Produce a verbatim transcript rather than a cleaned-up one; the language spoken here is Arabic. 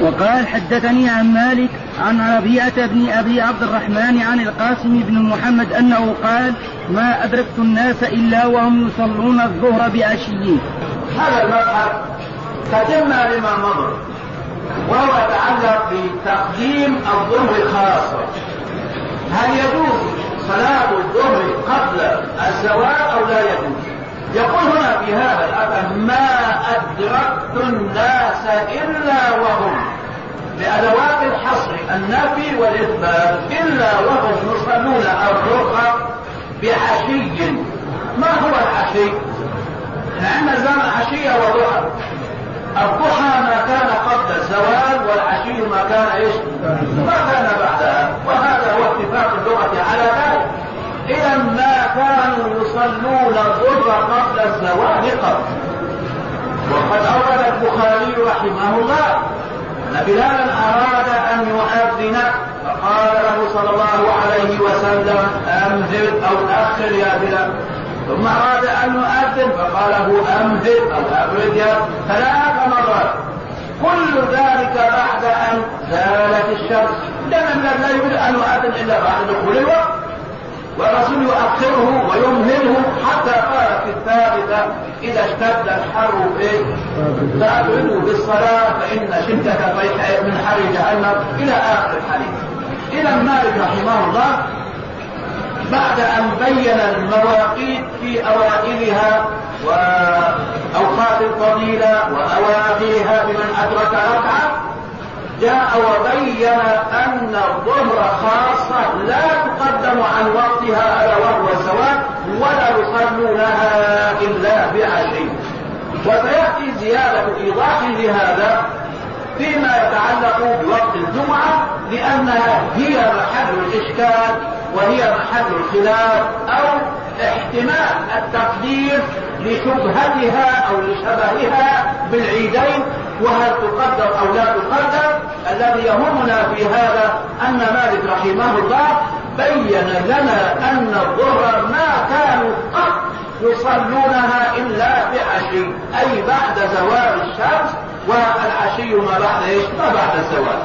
وقال حدثني عن مالك عن ربيعة بن أبي عبد الرحمن عن القاسم بن محمد أنه قال ما أدركت الناس إلا وهم يصلون الظهر بعشي. هذا المبحث تتم لما مضى، وهو يتعلق بتقديم الظهر خاصة. هل يجوز صلاة الظهر قبل الزوال أو لا يجوز؟ يقول هنا في هذا الأثر ما أدركت الناس إلا وهم، بأدوات الحصر النفي والإثبات، إلا وهم يصلون الظهر بعشي. ما هو العشي؟ لأن زمان عشية وضحى. الضحى ما كان قبل الزوال، والعشي ما كان ايش؟ ما كان بعدها، وهذا هو اتفاق اللغة على ذلك. إذا ما كانوا يصلون الظهر قبل الزوال قبل. وقد أورد البخاري رحمه الله أن بلالا أراد أن يؤذن فقال له صلى الله عليه وسلم أمهل أو أخر يا بلال، ثم أراد أن يؤذن فقال له أمهل أو أبرد يا ثلاث مرات، كل ذلك بعد أن زالت الشمس. لأن لا يريد أن يؤذن إلا بعد دخول الوقت، والرسول يؤخره ويمهله حتى قال في الثالثة إذا اشتد الحر فأبردوا بالصلاة فإن شدة الريح من حر جهنم إلى آخر الحديث. إذا مالك رحمه الله بعد أن بين المواقيت في أوائلها وأوقات الفضيلة وأواخرها بمن أدرك ركعة، جاء وبين أن الظهر خاصة لا تقدم عن وقتها ألا وهو الزوال، ولا يصلونها إلا بعشي. وسيأتي زيادة إيضاح لهذا فيما يتعلق بوقت الجمعة، لأنها هي محل الإشكال وهي محل الخلاف أو احتمال التقدير لشبهتها أو لشبهها بالعيدين، وهل تقدر أو لا تقدر. الذي يهمنا في هذا أن مالك رحمه الله بين لنا أن الظهر ما كانوا قط يصلونها إلا بعشي، أي بعد زوال الشمس، والعشي ما بعد إيش؟ ما بعد الزوال.